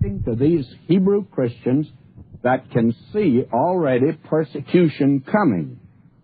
writing to these Hebrew Christians that can see already persecution coming.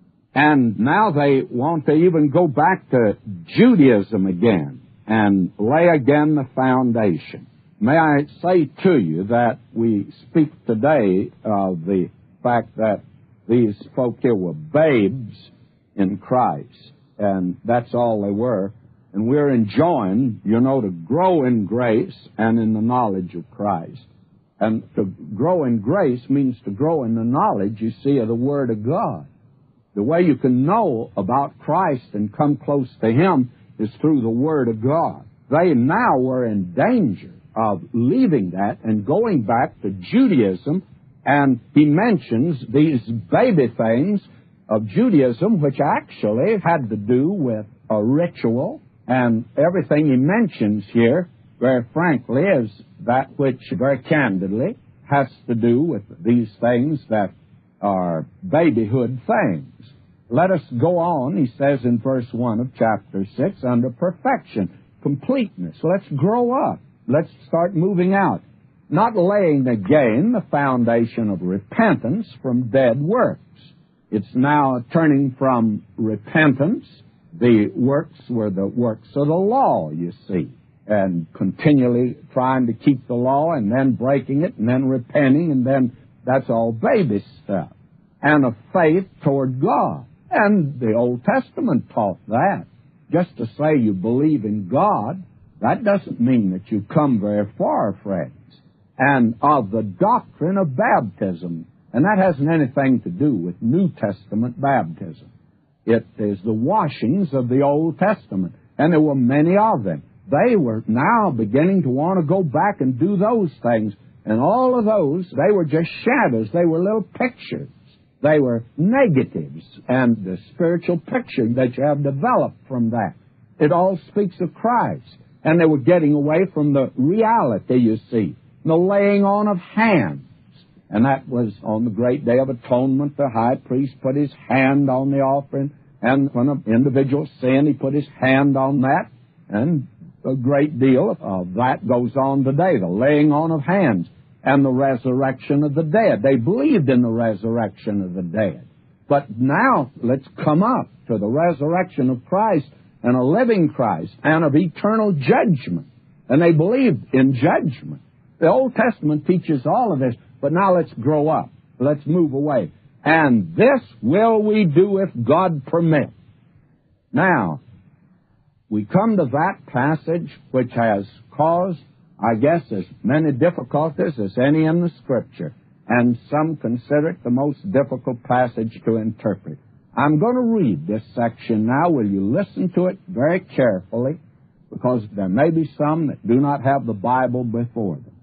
And now they want to even go back to Judaism again and lay again the foundation. May I say to you that we speak today of the fact that these folk here were babes in Christ, and that's all they were. And we're enjoined, to grow in grace and in the knowledge of Christ. And to grow in grace means to grow in the knowledge, you see, of the Word of God. The way you can know about Christ and come close to Him is through the Word of God. They now were in danger of leaving that and going back to Judaism, and he mentions these baby things of Judaism, which actually had to do with a ritual, and everything he mentions here, very frankly, is that which, very candidly, has to do with these things that are babyhood things. Let us go on, he says in verse 1 of chapter 6, under perfection, completeness. Let's grow up. Let's start moving out. Not laying again the foundation of repentance from dead works. It's now turning from repentance. The works were the works of the law, you see, and continually trying to keep the law and then breaking it and then repenting, and then that's all baby stuff. And of faith toward God. And the Old Testament taught that. Just to say you believe in God, that doesn't mean that you come very far, friends. And of the doctrine of baptism, and that hasn't anything to do with New Testament baptism. It is the washings of the Old Testament, and there were many of them. They were now beginning to want to go back and do those things, and all of those, they were just shadows. They were little pictures. They were negatives, and the spiritual picture that you have developed from that. It all speaks of Christ, and they were getting away from the reality, you see, the laying on of hands. And that was on the great day of atonement. The high priest put his hand on the offering, and when an individual sinned, he put his hand on that, and a great deal of that goes on today, the laying on of hands and the resurrection of the dead. They believed in the resurrection of the dead. But now let's come up to the resurrection of Christ and a living Christ and of eternal judgment. And they believed in judgment. The Old Testament teaches all of this, but now let's grow up. Let's move away. And this will we do if God permit. Now, we come to that passage which has caused, I guess, as many difficulties as any in the Scripture, and some consider it the most difficult passage to interpret. I'm going to read this section now. Will you listen to it very carefully? Because there may be some that do not have the Bible before them.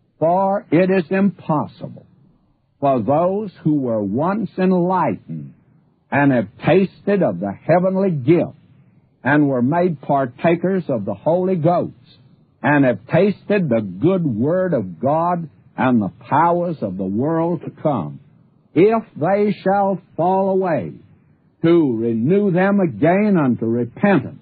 For it is impossible for those who were once enlightened and have tasted of the heavenly gift and were made partakers of the Holy Ghost and have tasted the good word of God and the powers of the world to come, if they shall fall away, to renew them again unto repentance,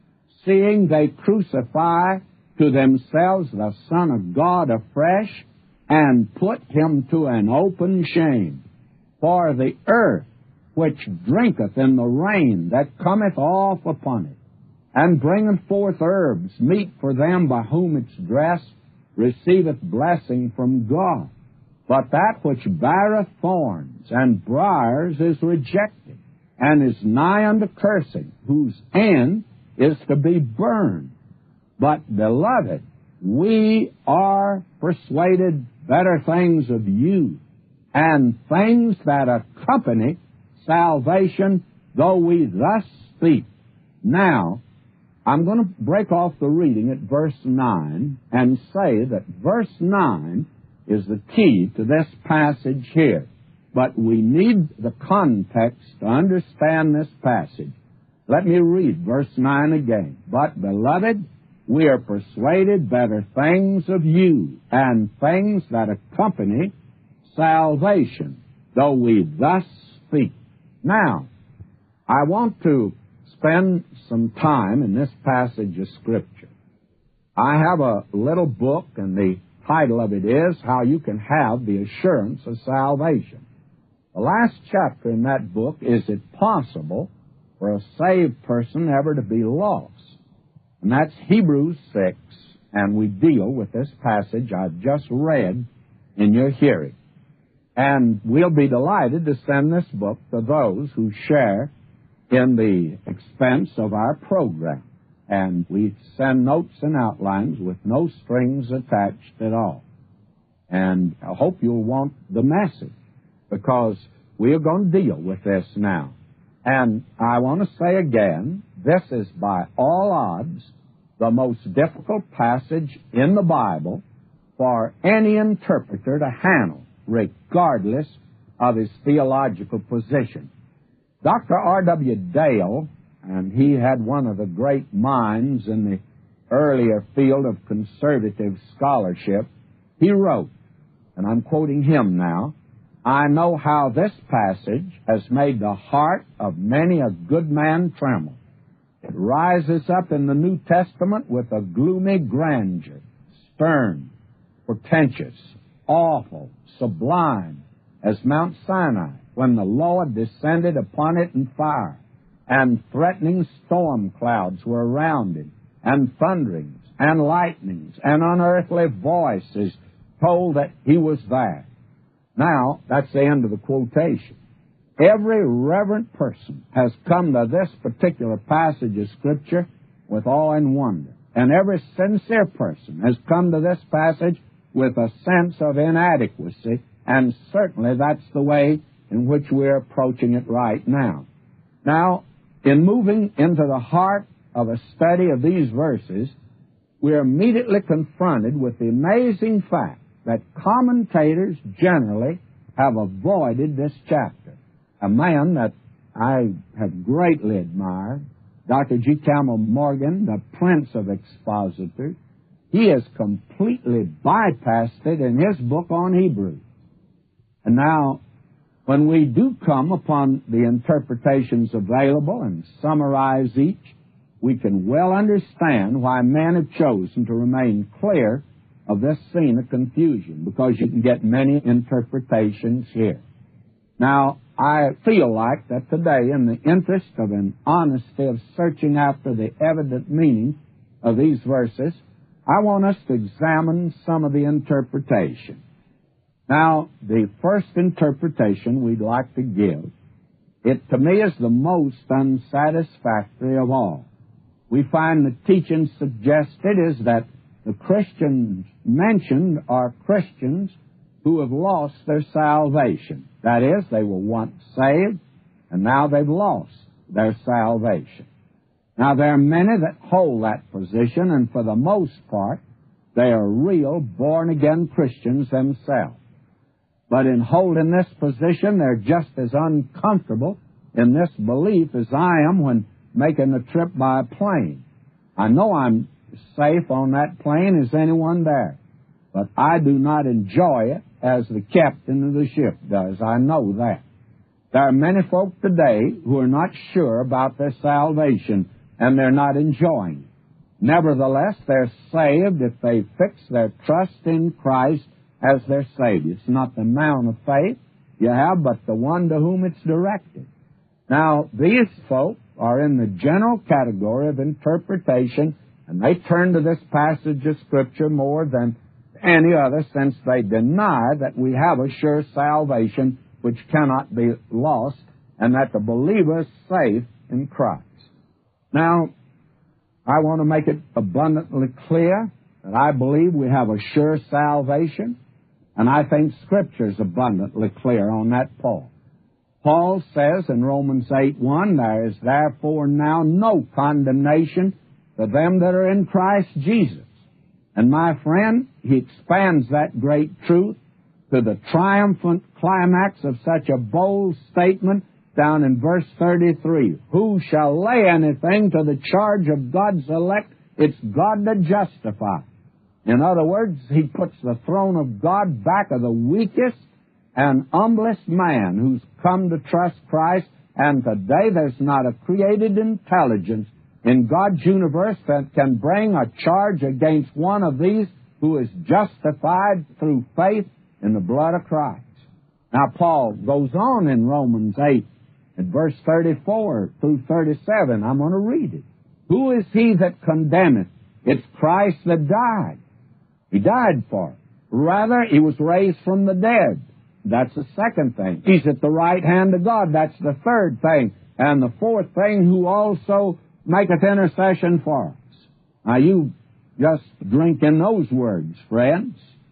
seeing they crucify to themselves the Son of God afresh, and put him to an open shame. For the earth which drinketh in the rain that cometh off upon it, and bringeth forth herbs, meet for them by whom it's dressed, receiveth blessing from God. But that which beareth thorns and briars is rejected, and is nigh unto cursing, whose end is to be burned. But, beloved, we are persuaded better things of you, and things that accompany salvation, though we thus speak. Now, I'm going to break off the reading at verse 9 and say that verse 9 is the key to this passage here. But we need the context to understand this passage. Let me read verse 9 again. But, beloved, we are persuaded better things of you, and things that accompany salvation, though we thus speak. Now, I want to spend some time in this passage of Scripture. I have a little book, and the title of it is, How You Can Have the Assurance of Salvation. The last chapter in that book, Is It Possible for a Saved Person Ever to Be Lost? And that's Hebrews 6, and we deal with this passage I've just read in your hearing. And we'll be delighted to send this book to those who share in the expense of our program. And we send notes and outlines with no strings attached at all. And I hope you'll want the message, because we are going to deal with this now. And I want to say again, this is by all odds the most difficult passage in the Bible for any interpreter to handle, regardless of his theological position. Dr. R.W. Dale, and he had one of the great minds in the earlier field of conservative scholarship, he wrote, and I'm quoting him now, "I know how this passage has made the heart of many a good man tremble. It rises up in the New Testament with a gloomy grandeur, stern, portentous, awful, sublime, as Mount Sinai, when the Lord descended upon it in fire, and threatening storm clouds were around him, and thunderings, and lightnings, and unearthly voices told that he was there." Now, that's the end of the quotation. Every reverent person has come to this particular passage of Scripture with awe and wonder. And every sincere person has come to this passage with a sense of inadequacy, and certainly that's the way in which we're approaching it right now. Now, in moving into the heart of a study of these verses, we're immediately confronted with the amazing fact that commentators generally have avoided this chapter. A man that I have greatly admired, Dr. G. Campbell Morgan, the prince of expositors, he has completely bypassed it in his book on Hebrews. And now, when we do come upon the interpretations available and summarize each, we can well understand why men have chosen to remain clear of this scene of confusion, because you can get many interpretations here. Now, I feel like that today, in the interest of an honesty of searching after the evident meaning of these verses, I want us to examine some of the interpretation. Now, the first interpretation we'd like to give, it to me is the most unsatisfactory of all. We find the teaching suggested is that the Christians mentioned are Christians who have lost their salvation. That is, they were once saved, and now they've lost their salvation. Now, there are many that hold that position, and for the most part, they are real born-again Christians themselves. But in holding this position, they're just as uncomfortable in this belief as I am when making a trip by a plane. I know I'm safe on that plane as anyone there, but I do not enjoy it as the captain of the ship does. I know that. There are many folk today who are not sure about their salvation, and they're not enjoying it. Nevertheless, they're saved if they fix their trust in Christ as their Savior. It's not the amount of faith you have, but the one to whom it's directed. Now, these folk are in the general category of interpretation, and they turn to this passage of Scripture more than any other, since they deny that we have a sure salvation which cannot be lost, and that the believer is safe in Christ. Now, I want to make it abundantly clear that I believe we have a sure salvation, and I think Scripture is abundantly clear on that point. Paul says in Romans 8:1, "There is therefore now no condemnation to them that are in Christ Jesus." And my friend, he expands that great truth to the triumphant climax of such a bold statement down in verse 33. "Who shall lay anything to the charge of God's elect? It's God that justifies." In other words, he puts the throne of God back of the weakest and humblest man who's come to trust Christ. And today there's not a created intelligence in God's universe that can bring a charge against one of these who is justified through faith in the blood of Christ. Now, Paul goes on in Romans 8, at verse 34 through 37. I'm going to read it. Who is he that condemneth? It's Christ that died. He died for it. Rather, he was raised from the dead. That's the second thing. He's at the right hand of God. That's the third thing. And the fourth thing, who also maketh intercession for us. Now, you just drink in those words, friends,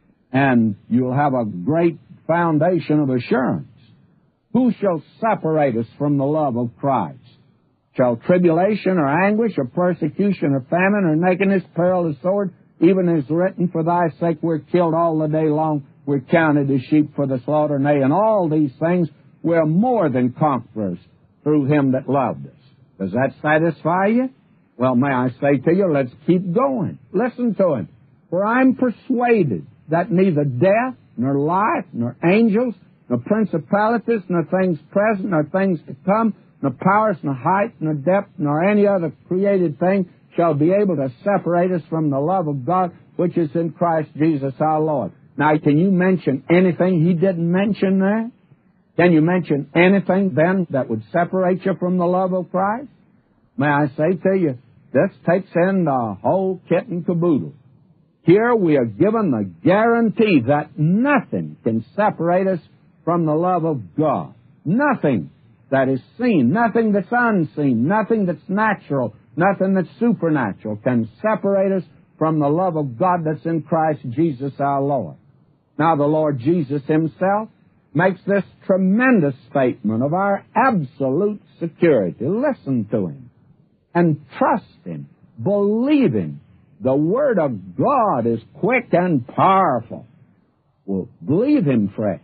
and you'll have a great foundation of assurance. Who shall separate us from the love of Christ? Shall tribulation or anguish or persecution or famine or nakedness, peril or sword, even as written, for thy sake we're killed all the day long, we're counted as sheep for the slaughter. Nay, in all these things we're more than conquerors through him that loved us. Does that satisfy you? Well, may I say to you, let's keep going. Listen to him. For I'm persuaded that neither death, nor life, nor angels, nor principalities, nor things present, nor things to come, nor powers, nor height, nor depth, nor any other created thing shall be able to separate us from the love of God, which is in Christ Jesus our Lord. Now, can you mention anything he didn't mention there? Can you mention anything then that would separate you from the love of Christ? May I say to you, this takes in the whole kit and caboodle. Here we are given the guarantee that nothing can separate us from the love of God. Nothing that is seen, nothing that's unseen, nothing that's natural, nothing that's supernatural can separate us from the love of God that's in Christ Jesus our Lord. Now, the Lord Jesus himself makes this tremendous statement of our absolute security. Listen to him and trust him. Believe him. The Word of God is quick and powerful. Well, believe him, friend.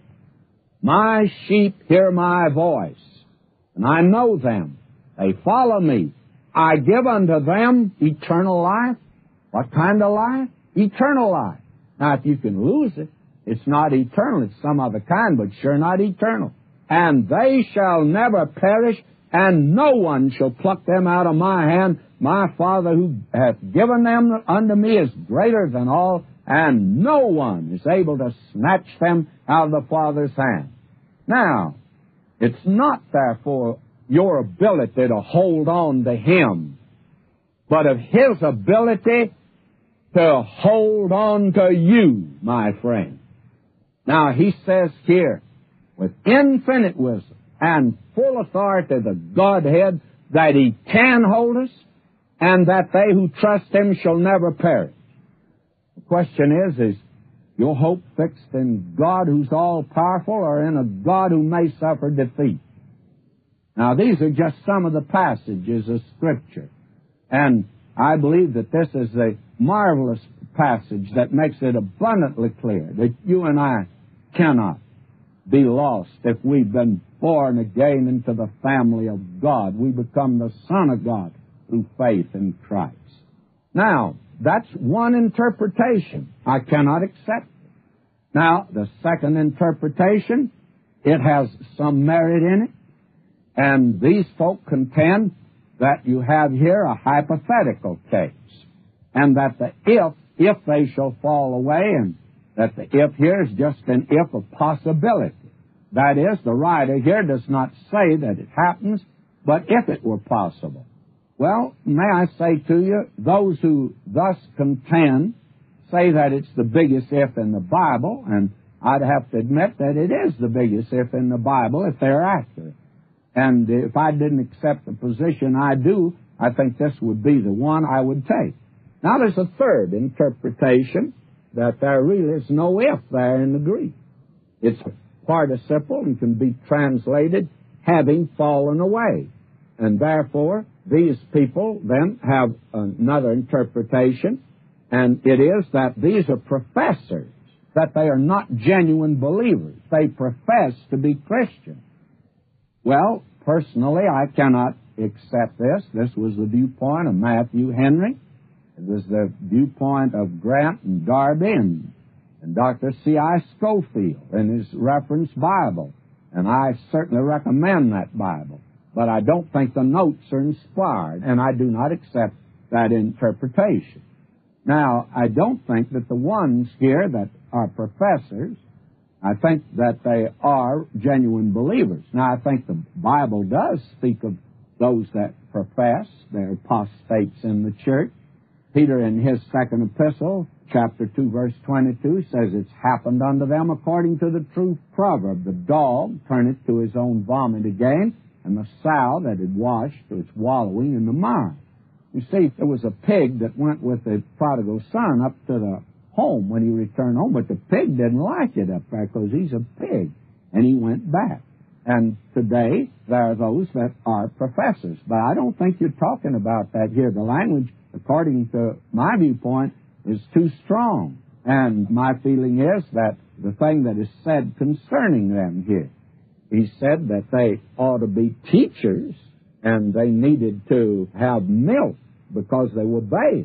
My sheep hear my voice, and I know them. They follow me. I give unto them eternal life. What kind of life? Eternal life. Now, if you can lose it, it's not eternal. It's some other kind, but sure not eternal. And they shall never perish, and no one shall pluck them out of my hand. My Father who hath given them unto me is greater than all, and no one is able to snatch them out of the Father's hand. Now, it's not, therefore, your ability to hold on to him, but of his ability to hold on to you, my friend. Now, he says here, with infinite wisdom and full authority of the Godhead, that he can hold us, and that they who trust him shall never perish. The question is your hope fixed in God who's all-powerful, or in a God who may suffer defeat? Now, these are just some of the passages of Scripture. And I believe that this is a marvelous passage that makes it abundantly clear that you and I cannot be lost if we've been born again into the family of God. We become the Son of God through faith in Christ. Now, that's one interpretation. I cannot accept it. Now, the second interpretation, it has some merit in it. And these folk contend that you have here a hypothetical case, and that the if they shall fall away, and that the if here is just an if of possibility. That is, the writer here does not say that it happens, but if it were possible. Well, may I say to you, those who thus contend say that it's the biggest if in the Bible, and I'd have to admit that it is the biggest if in the Bible if they're accurate. And if I didn't accept the position I do, I think this would be the one I would take. Now, there's a third interpretation, that there really is no if there in the Greek. It's participle and can be translated having fallen away. And therefore, these people then have another interpretation, and it is that these are professors, that they are not genuine believers. They profess to be Christians. Well, personally, I cannot accept this. This was the viewpoint of Matthew Henry. It was the viewpoint of Grant and Darby and Dr. C.I. Scofield in his reference Bible. And I certainly recommend that Bible. But I don't think the notes are inspired, and I do not accept that interpretation. Now, I don't think that the ones here that are professors, I think that they are genuine believers. Now, I think the Bible does speak of those that profess. They're apostates in the church. Peter, in his second epistle, chapter 2, verse 22, says it's happened unto them according to the true proverb. The dog turneth to his own vomit again, and the sow that had washed to its wallowing in the mire. You see, there was a pig that went with the prodigal son up to the home when he returned home, but the pig didn't like it up there because he's a pig, and he went back. And today, there are those that are professors, but I don't think you're talking about that here. The language, according to my viewpoint, is too strong. And my feeling is that the thing that is said concerning them here, he said that they ought to be teachers and they needed to have milk because they were babes.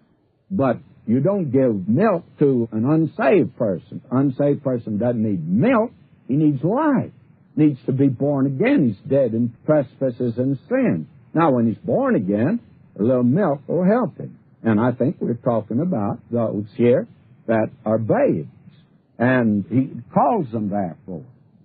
But you don't give milk to an unsaved person. Unsaved person doesn't need milk. He needs life. Needs to be born again. He's dead in trespasses and sin. Now, when he's born again, a little milk will help him. And I think we're talking about those here that are babes. And he calls them therefore.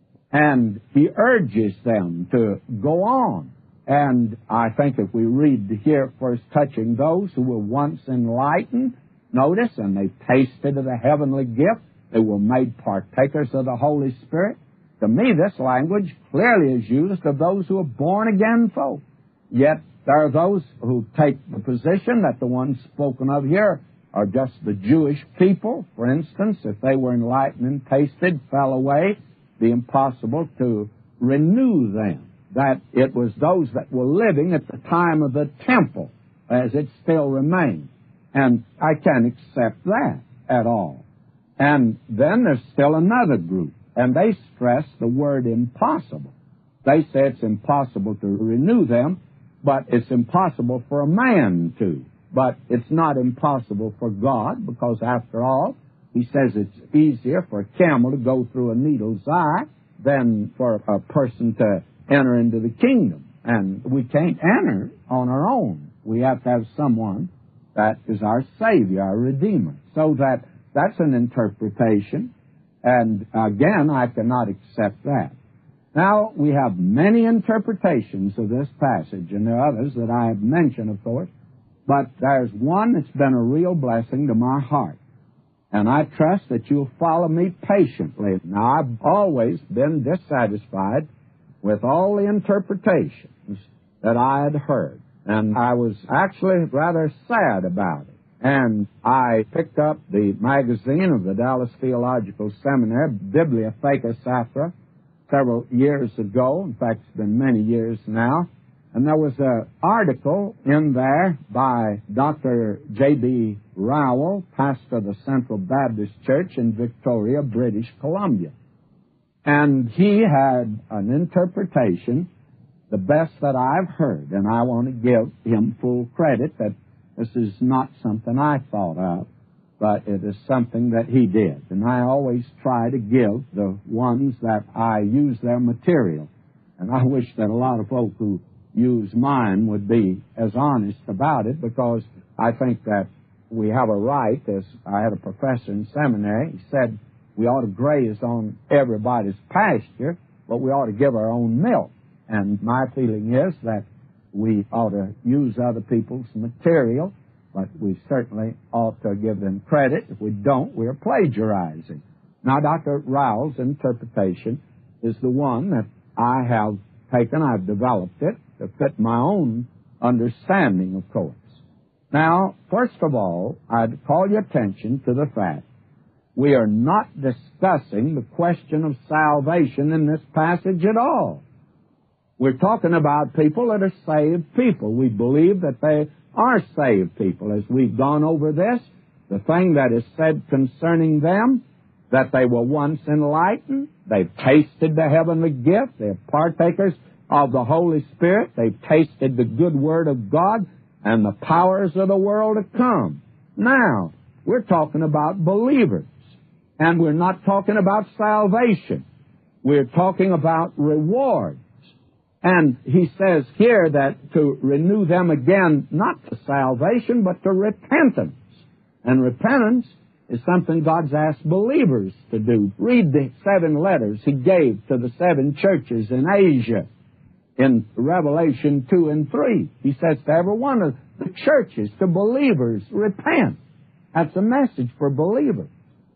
And he urges them to go on. And I think if we read here first touching those who were once enlightened, notice, and they tasted of the heavenly gift, they were made partakers of the Holy Spirit. To me, this language clearly is used of those who are born-again folk. Yet there are those who take the position that the ones spoken of here are just the Jewish people. For instance, if they were enlightened and tasted, fell away, it'd be impossible to renew them. That it was those that were living at the time of the temple, as it still remains. And I can't accept that at all. And then there's still another group, and they stress the word impossible. They say it's impossible to renew them, but it's impossible for a man to. But it's not impossible for God, because after all, he says it's easier for a camel to go through a needle's eye than for a person to enter into the kingdom. And we can't enter on our own. We have to have someone that is our Savior, our Redeemer. So that's an interpretation. And again, I cannot accept that. Now, we have many interpretations of this passage, and there are others that I have mentioned, of course, but there's one that's been a real blessing to my heart. And I trust that you'll follow me patiently. Now, I've always been dissatisfied with all the interpretations that I had heard. And I was actually rather sad about it. And I picked up the magazine of the Dallas Theological Seminary, Bibliotheca Sacra, several years ago. In fact, it's been many years now. And there was an article in there by Dr. J.B. Rowell, pastor of the Central Baptist Church in Victoria, British Columbia. And he had an interpretation, the best that I've heard, and I want to give him full credit that this is not something I thought of, but it is something that he did. And I always try to give the ones that I use their material. And I wish that a lot of folk who use mine would be as honest about it, because I think that we have a right, as I had a professor in seminary, he said we ought to graze on everybody's pasture, but we ought to give our own milk. And my feeling is that we ought to use other people's material, but we certainly ought to give them credit. If we don't, we're plagiarizing. Now, Dr. Rowell's interpretation is the one that I have taken. I've developed it to fit my own understanding, of course. Now, first of all, I'd call your attention to the fact we are not discussing the question of salvation in this passage at all. We're talking about people that are saved people. We believe that they are saved people. As we've gone over this, the thing that is said concerning them, that they were once enlightened, they've tasted the heavenly gift, they're partakers of the Holy Spirit, they've tasted the good word of God and the powers of the world to come. Now, we're talking about believers, and we're not talking about salvation. We're talking about rewards. And he says here that to renew them again, not to salvation, but to repentance. And repentance is something God's asked believers to do. Read the 7 letters He gave to the 7 churches in Asia in Revelation 2 and 3. He says to every one of the churches, to believers, repent. That's a message for believers.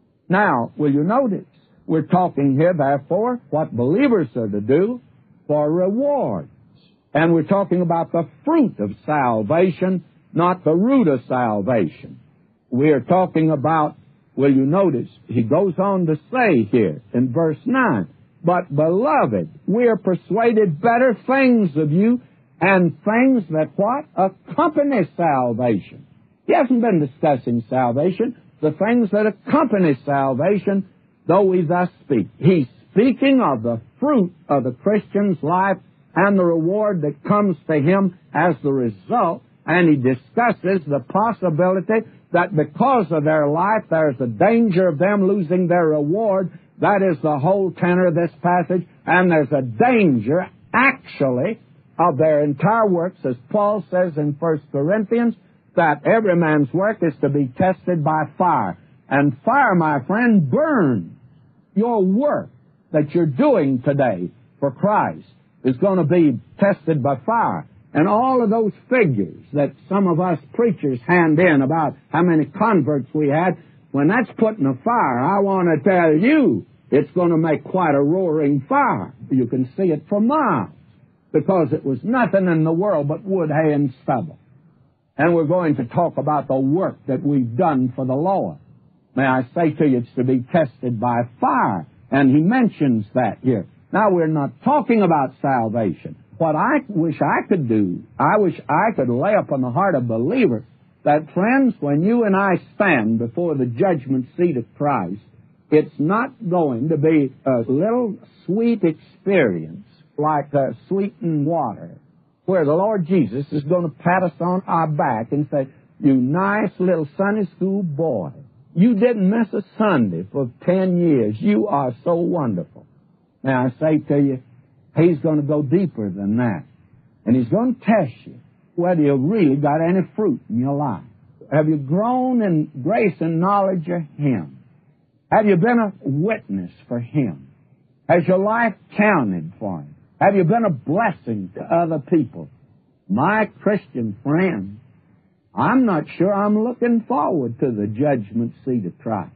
Now, will you notice, we're talking here, therefore, what believers are to do for rewards. And we're talking about the fruit of salvation, not the root of salvation. We are talking about, will you notice, he goes on to say here in verse 9, but beloved, we are persuaded better things of you, and things that what? Accompany salvation. He hasn't been discussing salvation. The things that accompany salvation, though we thus speak. He's speaking of the fruit of the Christian's life and the reward that comes to him as the result, and he discusses the possibility that because of their life there's a danger of them losing their reward. That is the whole tenor of this passage, and there's a danger, actually, of their entire works, as Paul says in 1 Corinthians, that every man's work is to be tested by fire. And fire, my friend, burns. Your work that you're doing today for Christ is going to be tested by fire. And all of those figures that some of us preachers hand in about how many converts we had, when that's put in a fire, I want to tell you, it's going to make quite a roaring fire. You can see it for miles, because it was nothing in the world but wood, hay, and stubble. And we're going to talk about the work that we've done for the Lord. May I say to you, it's to be tested by fire. And he mentions that here. Now, we're not talking about salvation. What I wish I could do, I wish I could lay upon the heart of believers that, friends, when you and I stand before the judgment seat of Christ, it's not going to be a little sweet experience like sweetened water, where the Lord Jesus is going to pat us on our back and say, you nice little Sunday school boy, you didn't miss a Sunday for 10 years. You are so wonderful. Now, I say to you, He's going to go deeper than that. And He's going to test you whether you've really got any fruit in your life. Have you grown in grace and knowledge of Him? Have you been a witness for Him? Has your life counted for Him? Have you been a blessing to other people? My Christian friend, I'm not sure I'm looking forward to the judgment seat of Christ.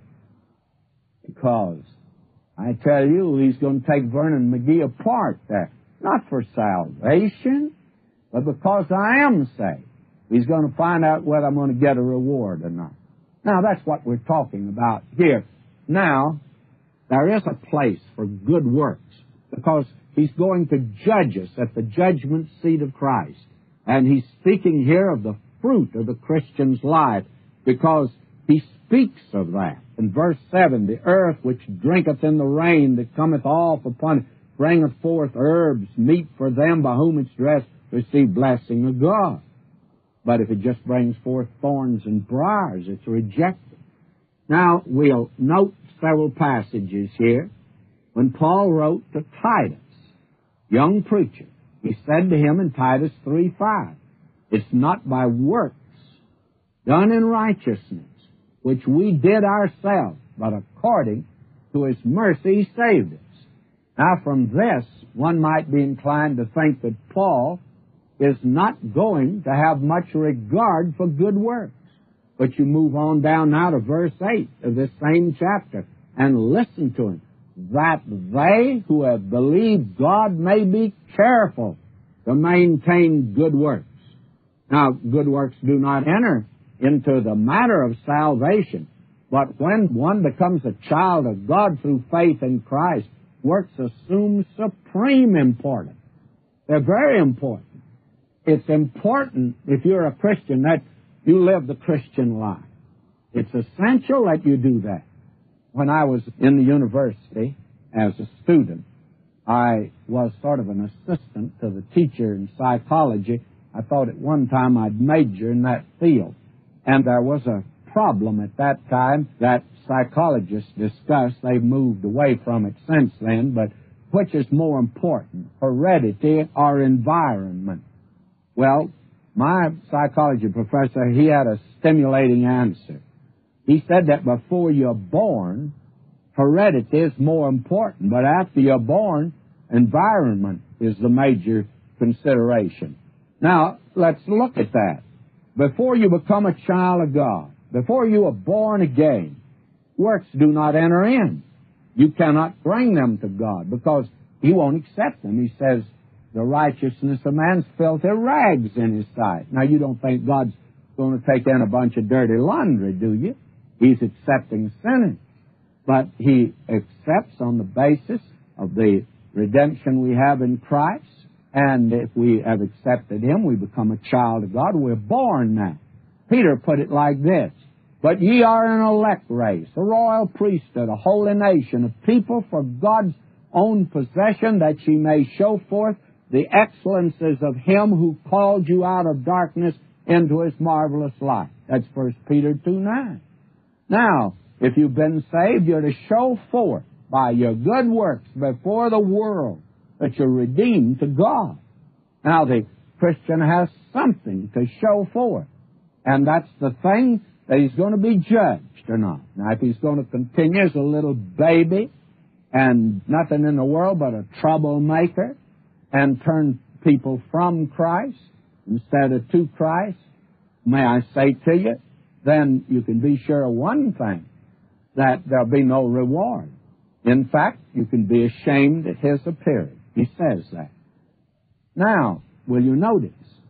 Because I tell you, He's going to take Vernon McGee apart there. Not for salvation, but because I am saved. He's going to find out whether I'm going to get a reward or not. Now, that's what we're talking about here. Now, there is a place for good works, because He's going to judge us at the judgment seat of Christ. And He's speaking here of the fruit of the Christian's life, because He speaks of that. In verse 7, the earth which drinketh in the rain that cometh off upon it, bringeth forth herbs, meat for them by whom it's dressed, receive blessing of God. But if it just brings forth thorns and briars, it's rejected. Now, we'll note several passages here. When Paul wrote to Titus, young preacher, he said to him in Titus 3:5, it's not by works done in righteousness, which we did ourselves, but according to His mercy He saved us. Now, from this, one might be inclined to think that Paul is not going to have much regard for good works. But you move on down now to verse 8 of this same chapter and listen to him. That they who have believed God may be careful to maintain good works. Now, good works do not enter into the matter of salvation, but when one becomes a child of God through faith in Christ, works assume supreme importance. They're very important. It's important, if you're a Christian, that you live the Christian life. It's essential that you do that. When I was in the university as a student, I was sort of an assistant to the teacher in psychology. I thought at one time I'd major in that field. And there was a problem at that time that psychologists discussed. They've moved away from it since then, but which is more important, heredity or environment? Well, my psychology professor, he had a stimulating answer. He said that before you're born, heredity is more important, but after you're born, environment is the major consideration. Now, let's look at that. Before you become a child of God, before you are born again, works do not enter in. You cannot bring them to God because He won't accept them. He says, the righteousness of man's filthy rags in His sight. Now, you don't think God's going to take in a bunch of dirty laundry, do you? He's accepting sinners. But He accepts on the basis of the redemption we have in Christ. And if we have accepted Him, we become a child of God. We're born now. Peter put it like this: but ye are an elect race, a royal priesthood, a holy nation, a people for God's own possession, that ye may show forth the excellences of Him who called you out of darkness into His marvelous light. That's 1 Peter 2:9. Now, if you've been saved, you're to show forth by your good works before the world that you're redeemed to God. Now, the Christian has something to show forth, and that's the thing that he's going to be judged or not. Now, if he's going to continue as a little baby and nothing in the world but a troublemaker and turn people from Christ instead of to Christ, may I say to you, then you can be sure of one thing, that there'll be no reward. In fact, you can be ashamed at His appearing. He says that. Now, will you notice,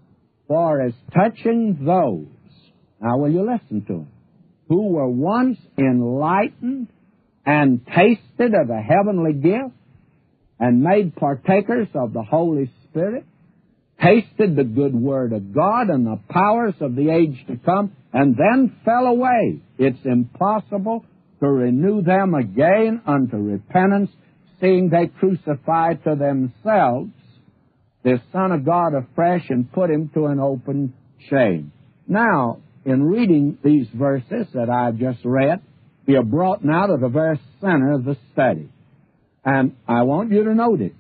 for as touching those, now will you listen to him, who were once enlightened and tasted of the heavenly gift and made partakers of the Holy Spirit, tasted the good word of God and the powers of the age to come, and then fell away. It's impossible to renew them again unto repentance, seeing they crucify to themselves the Son of God afresh and put Him to an open shame. Now, in reading these verses that I've just read, we are brought now to the very center of the study. And I want you to notice,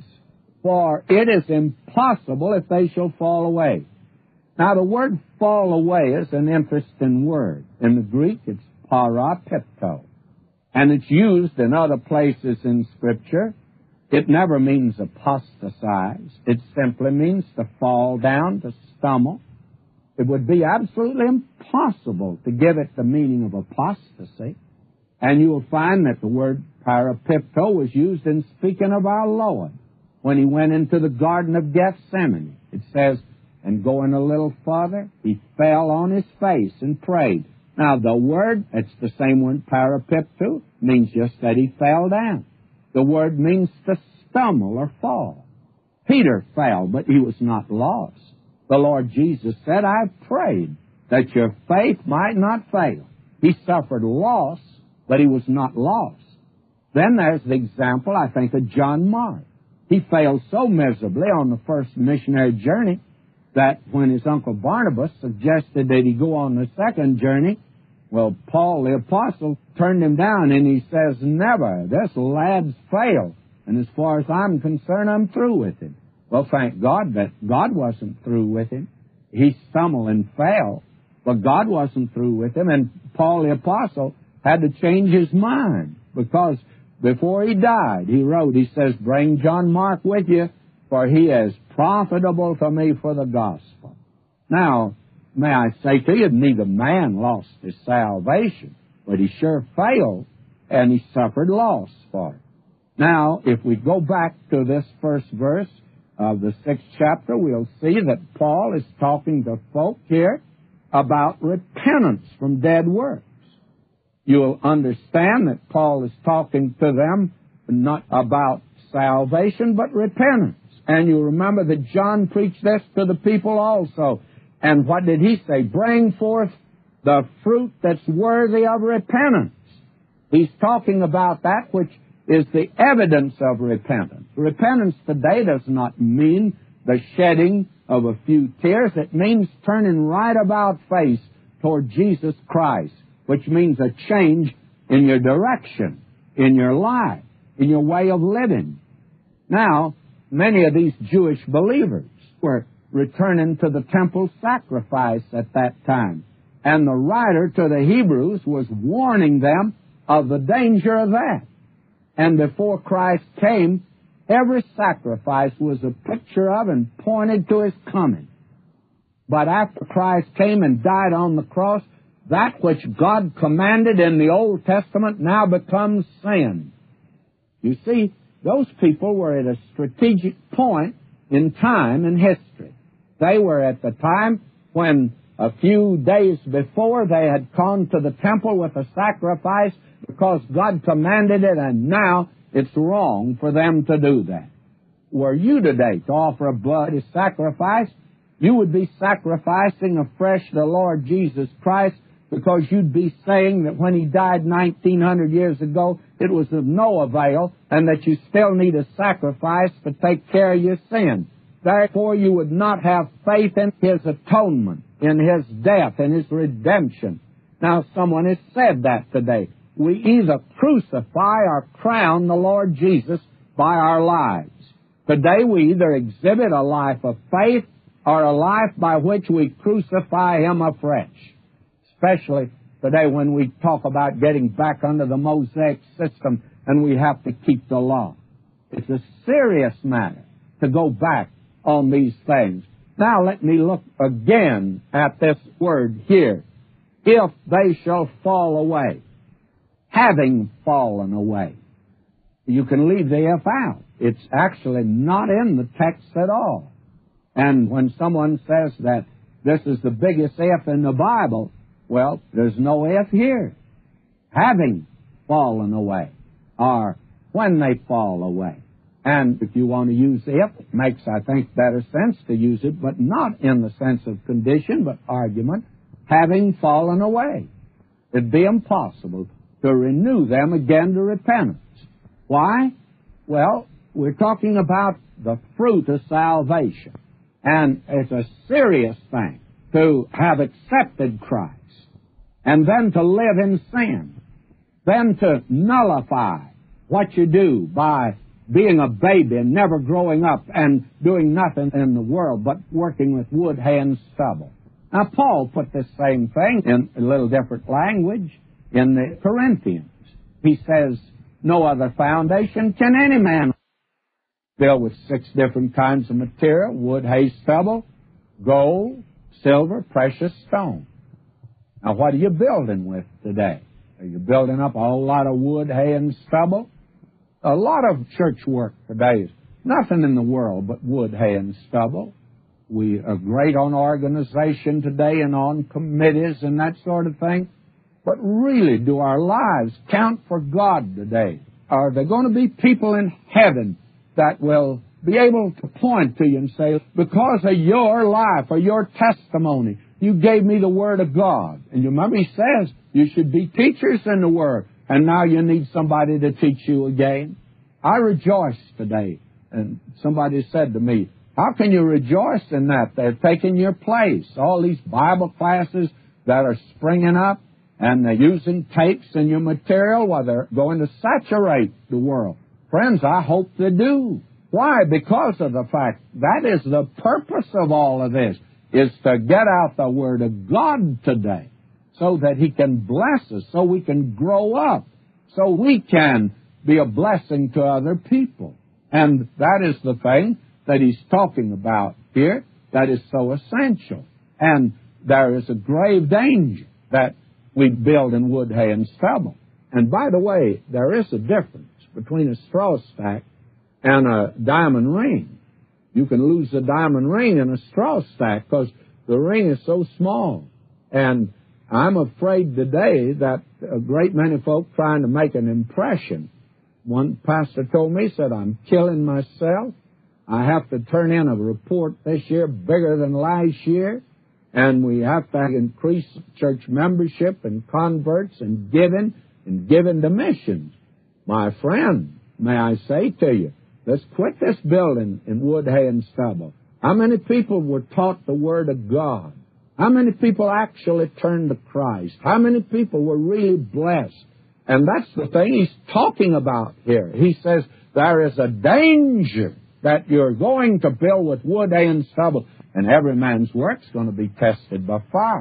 for it is impossible if they shall fall away. Now, the word fall away is an interesting word. In the Greek, it's parapipto. And it's used in other places in Scripture. It never means apostatize. It simply means to fall down, to stumble. It would be absolutely impossible to give it the meaning of apostasy. And you will find that the word parapipto was used in speaking of our Lord when He went into the Garden of Gethsemane. It says, and going a little farther, He fell on His face and prayed. Now, the word, it's the same word, parapipto, means just that he fell down. The word means to stumble or fall. Peter fell, but he was not lost. The Lord Jesus said, I prayed that your faith might not fail. He suffered loss, but he was not lost. Then there's the example, I think, of John Mark. He failed so miserably on the first missionary journey that when his uncle Barnabas suggested that he go on the second journey, well, Paul the Apostle turned him down, and he says, never. This lad's failed. And as far as I'm concerned, I'm through with him. Well, thank God that God wasn't through with him. He stumbled and fell, but God wasn't through with him. And Paul the Apostle had to change his mind, because before he died, he wrote, he says, bring John Mark with you, for he is profitable to me for the gospel. Now, may I say to you, neither man lost his salvation, but he sure failed, and he suffered loss for it. Now, if we go back to this first verse of the 6th chapter, we'll see that Paul is talking to folk here about repentance from dead works. You'll understand that Paul is talking to them not about salvation, but repentance. And you remember that John preached this to the people also. And what did he say? Bring forth the fruit that's worthy of repentance. He's talking about that which is the evidence of repentance. Repentance today does not mean the shedding of a few tears. It means turning right about face toward Jesus Christ, which means a change in your direction, in your life, in your way of living. Now, many of these Jewish believers were returning to the temple sacrifice at that time. And the writer to the Hebrews was warning them of the danger of that. And before Christ came, every sacrifice was a picture of and pointed to His coming. But after Christ came and died on the cross, that which God commanded in the Old Testament now becomes sin. You see, those people were at a strategic point in time and history. They were at the time when a few days before they had gone to the temple with a sacrifice because God commanded it, and now it's wrong for them to do that. Were you today to offer a bloody sacrifice, you would be sacrificing afresh the Lord Jesus Christ, because you'd be saying that when He died 1900 years ago, it was of no avail, and that you still need a sacrifice to take care of your sin. Therefore, you would not have faith in His atonement, in His death, in His redemption. Now, someone has said that today. We either crucify or crown the Lord Jesus by our lives. Today, we either exhibit a life of faith or a life by which we crucify Him afresh. Especially today when we talk about getting back under the Mosaic system and we have to keep the law. It's a serious matter to go back on these things. Now let me look again at this word here. If they shall fall away, having fallen away. You can leave the if out. It's actually not in the text at all. And when someone says that this is the biggest if in the Bible, well, there's no if here. Having fallen away, or when they fall away. And if you want to use if, it makes, I think, better sense to use it, but not in the sense of condition, but argument, having fallen away. It'd be impossible to renew them again to repentance. Why? Well, we're talking about the fruit of salvation. And it's a serious thing to have accepted Christ, and then to live in sin, then to nullify what you do by being a baby and never growing up and doing nothing in the world but working with wood, hay, and stubble. Now, Paul put this same thing in a little different language in the Corinthians. He says, no other foundation can any man build with 6 different kinds of material: wood, hay, stubble, gold, silver, precious stone. Now, what are you building with today? Are you building up a whole lot of wood, hay, and stubble? A lot of church work today is nothing in the world but wood, hay, and stubble. We are great on organization today and on committees and that sort of thing. But really, do our lives count for God today? Are there going to be people in heaven that will be able to point to you and say, because of your life or your testimony, you gave me the Word of God? And you remember He says you should be teachers in the Word, and now you need somebody to teach you again. I rejoice today. And somebody said to me, how can you rejoice in that? They're taking your place. All these Bible classes that are springing up, and they're using tapes in your material, while they're going to saturate the world. Friends, I hope they do. Why? Because of the fact that is the purpose of all of this, is to get out the Word of God today so that He can bless us, so we can grow up, so we can be a blessing to other people. And that is the thing that he's talking about here that is so essential. And there is a grave danger that we build in wood, hay, and stubble. And by the way, there is a difference between a straw stack and a diamond ring. You can lose a diamond ring in a straw stack because the ring is so small. And I'm afraid today that a great many folk trying to make an impression. One pastor told me, said, I'm killing myself. I have to turn in a report this year bigger than last year. And we have to increase church membership and converts and giving to missions. My friend, may I say to you, let's quit this building in wood, hay, and stubble. How many people were taught the Word of God? How many people actually turned to Christ? How many people were really blessed? And that's the thing he's talking about here. He says there is a danger that you're going to build with wood, hay, and stubble, and every man's work's going to be tested by fire.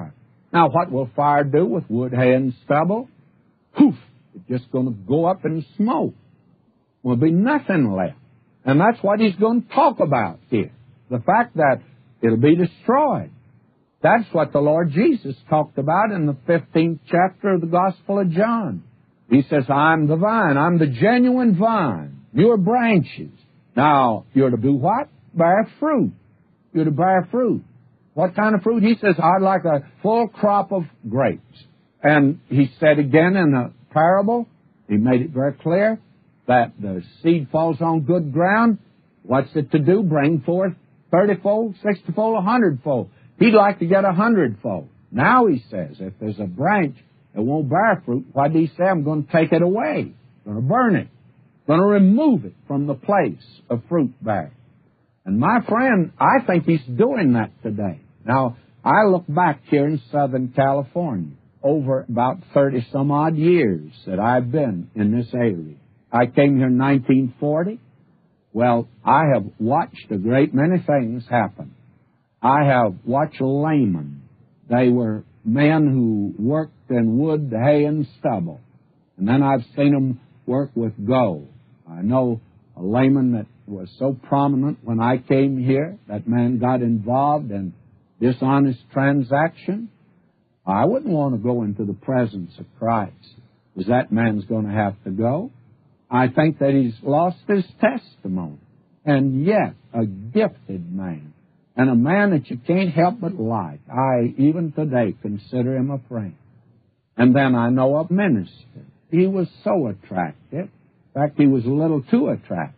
Now, what will fire do with wood, hay, and stubble? Poof! It's just going to go up in smoke. Will be nothing left. And that's what he's going to talk about here. The fact that it'll be destroyed. That's what the Lord Jesus talked about in the 15th chapter of the Gospel of John. He says, I'm the vine. I'm the genuine vine. You are branches. Now, you're to do what? Bear fruit. You're to bear fruit. What kind of fruit? He says, I'd like a full crop of grapes. And he said again in the parable, he made it very clear, that the seed falls on good ground. What's it to do? Bring forth 30-fold, 60-fold, 100-fold. He'd like to get 100-fold. Now he says, if there's a branch that won't bear fruit, what did he say? I'm going to take it away. I'm going to burn it. I'm going to remove it from the place of fruit bearing. And my friend, I think he's doing that today. Now, I look back here in Southern California, over about 30-some-odd years that I've been in this area. I came here in 1940. Well, I have watched a great many things happen. I have watched laymen. They were men who worked in wood, hay, and stubble. And then I've seen them work with gold. I know a layman that was so prominent when I came here. That man got involved in dishonest transaction. I wouldn't want to go into the presence of Christ, because that man's going to have to go. I think that he's lost his testimony. And yet, a gifted man, and a man that you can't help but like. I, even today, consider him a friend. And then I know a minister. He was so attractive. In fact, he was a little too attractive.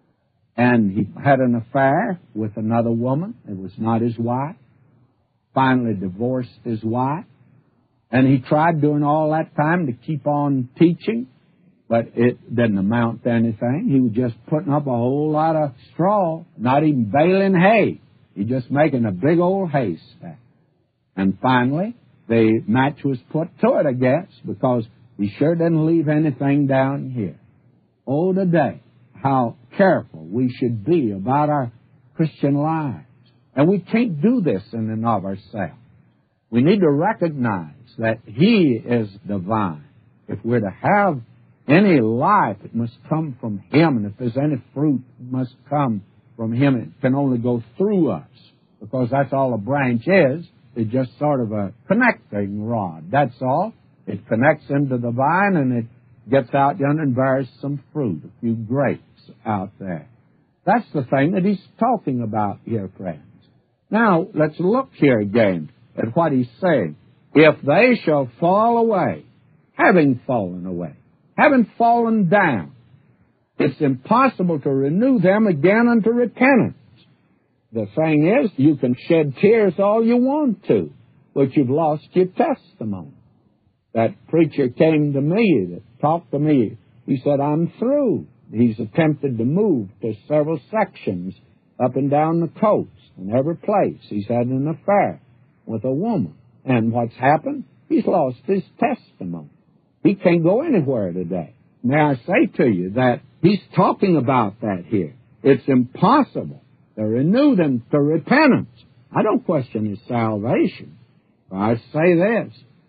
And he had an affair with another woman. It was not his wife. Finally divorced his wife. And he tried during all that time to keep on teaching, but it didn't amount to anything. He was just putting up a whole lot of straw, not even baling hay. He just making a big old haystack. And finally, the match was put to it, I guess, because he sure didn't leave anything down here. Oh, today, how careful we should be about our Christian lives. And we can't do this in and of ourselves. We need to recognize that He is divine. If we're to have any life, it must come from Him. And if there's any fruit, it must come from Him. It can only go through us, because that's all a branch is. It's just sort of a connecting rod. That's all. It connects into the vine, and it gets out yonder and bears some fruit, a few grapes out there. That's the thing that he's talking about here, friends. Now, let's look here again at what he's saying. If they shall fall away, having fallen away, having fallen down, it's impossible to renew them again unto repentance. The thing is, you can shed tears all you want to, but you've lost your testimony. That preacher came to me, that talked to me. He said, I'm through. He's attempted to move to several sections up and down the coast. In every place, he's had an affair with a woman. And what's happened? He's lost his testimony. He can't go anywhere today. May I say to you that he's talking about that here. It's impossible to renew them to repentance. I don't question his salvation. I say this.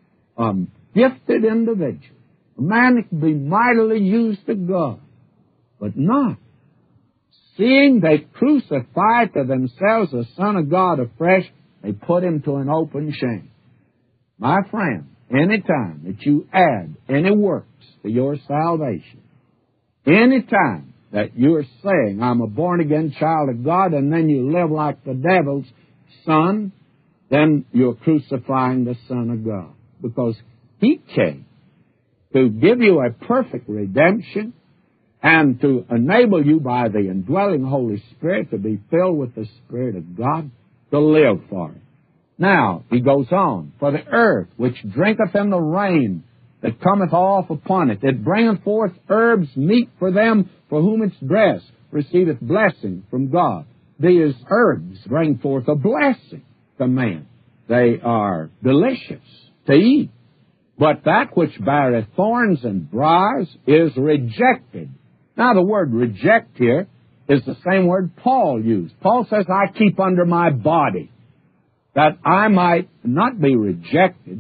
Gifted individual. A man that can be mightily used to God, but not. Seeing they crucify to themselves the Son of God afresh, they put him to an open shame. My friend, any time that you add any works to your salvation, any time that you're saying, I'm a born-again child of God, and then you live like the devil's son, then you're crucifying the Son of God. Because He came to give you a perfect redemption and to enable you by the indwelling Holy Spirit to be filled with the Spirit of God to live for it. Now, he goes on, for the earth which drinketh in the rain that cometh off upon it, that bringeth forth herbs meet for them for whom it's dressed, receiveth blessing from God. These herbs bring forth a blessing to man. They are delicious to eat. But that which beareth thorns and briars is rejected. Now, the word reject here is the same word Paul used. Paul says, I keep under my body. that I might not be rejected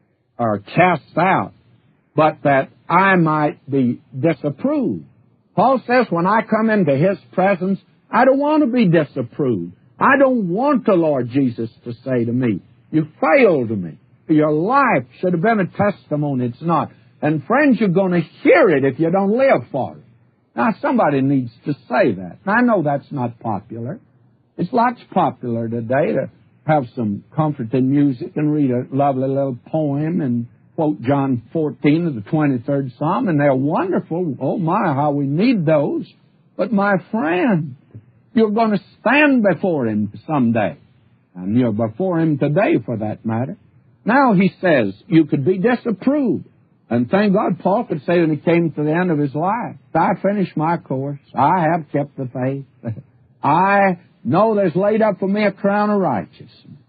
or cast out, but that I might be disapproved. Paul says, when I come into His presence, I don't want to be disapproved. I don't want the Lord Jesus to say to me, you failed me. Your life should have been a testimony. It's not. And friends, you're going to hear it if you don't live for it. Now, somebody needs to say that. I know that's not popular. It's lots popular today to have some comforting music and read a lovely little poem and quote John 14 of the 23rd Psalm, and they're wonderful. Oh, my, how we need those. But, my friend, you're going to stand before Him someday. And you're before Him today, for that matter. Now, he says, you could be disapproved. And thank God, Paul could say when he came to the end of his life, I finished my course. I have kept the faith. I know there's laid up for me a crown of righteousness.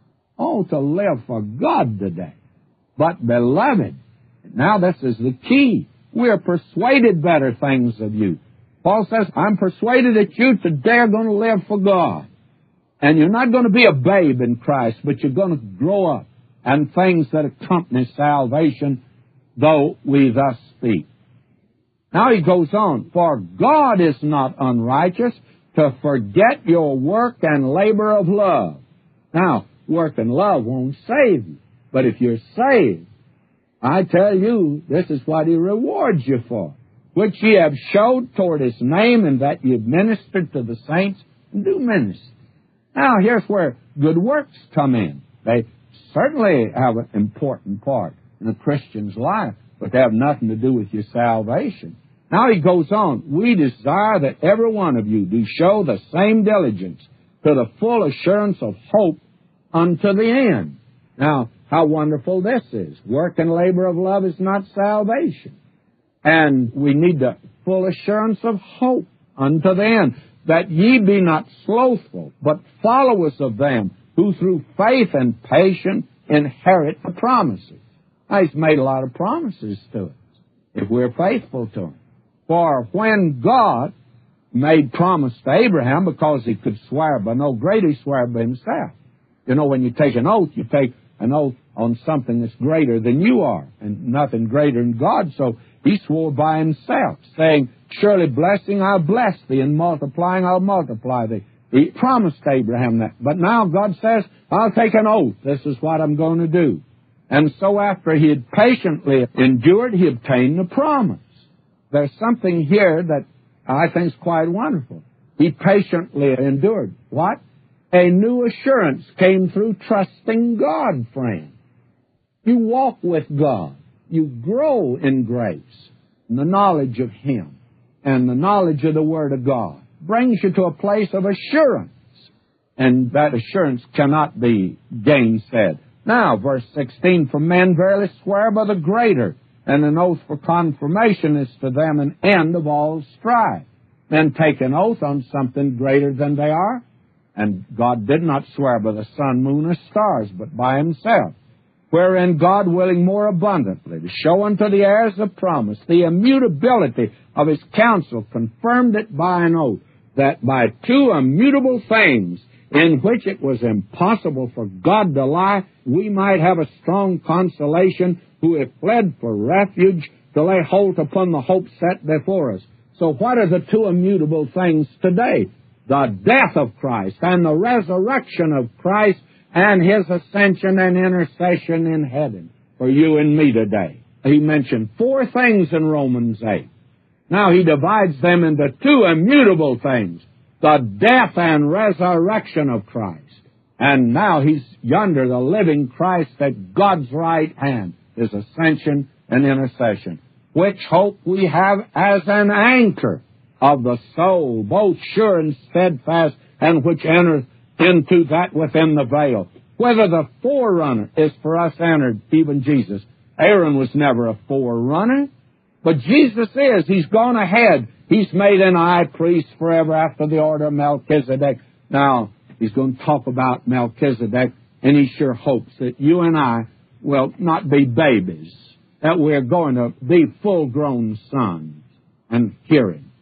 Oh, to live for God today. But, beloved, now this is the key. We are persuaded better things of you. Paul says, I'm persuaded that you today are going to live for God. And you're not going to be a babe in Christ, but you're going to grow up. And things that accompany salvation, though we thus speak. Now he goes on, for God is not unrighteous to forget your work and labor of love. Now, work and love won't save you. But if you're saved, I tell you, this is what He rewards you for, which ye have showed toward His name, and that ye have ministered to the saints and do minister. Now, here's where good works come in. They certainly have an important part in a Christian's life, but they have nothing to do with your salvation. Now he goes on, we desire that every one of you do show the same diligence to the full assurance of hope unto the end. Now, how wonderful this is. Work and labor of love is not salvation. And we need the full assurance of hope unto the end, that ye be not slothful, but followers of them who through faith and patience inherit the promises. Now, He's made a lot of promises to us, if we're faithful to Him. For when God made promise to Abraham, because He could swear by no greater, He swore by Himself. You know, when you take an oath, you take an oath on something that's greater than you are, and nothing greater than God. So He swore by Himself, saying, surely blessing I'll bless thee, and multiplying I'll multiply thee. He promised Abraham that. But now God says, I'll take an oath. This is what I'm going to do. And so after he had patiently endured, he obtained the promise. There's something here that I think is quite wonderful. He patiently endured. What? A new assurance came through trusting God, friend. You walk with God. You grow in grace, in the knowledge of Him, and the knowledge of the Word of God. Brings you to a place of assurance. And that assurance cannot be gainsaid. Now, verse 16, for men verily swear by the greater, and an oath for confirmation is to them an end of all strife. Men take an oath on something greater than they are, and God did not swear by the sun, moon, or stars, but by Himself. Wherein God, willing more abundantly to show unto the heirs of promise the immutability of His counsel, confirmed it by an oath, that by two immutable things, in which it was impossible for God to lie, we might have a strong consolation, who have fled for refuge to lay hold upon the hope set before us. So what are the two immutable things today? The death of Christ and the resurrection of Christ and His ascension and intercession in heaven for you and me today. He mentioned 4 things in Romans 8. Now he divides them into 2 immutable things, the death and resurrection of Christ. And now he's yonder, the living Christ at God's right hand, His ascension and intercession, which hope we have as an anchor of the soul, both sure and steadfast, and which entereth into that within the veil. Whether the forerunner is for us entered, even Jesus. Aaron was never a forerunner, but Jesus is. He's gone ahead. He's made an high priest forever after the order of Melchizedek. Now, he's going to talk about Melchizedek, and he sure hopes that you and I will not be babies, that we're going to be full-grown sons and hear Him.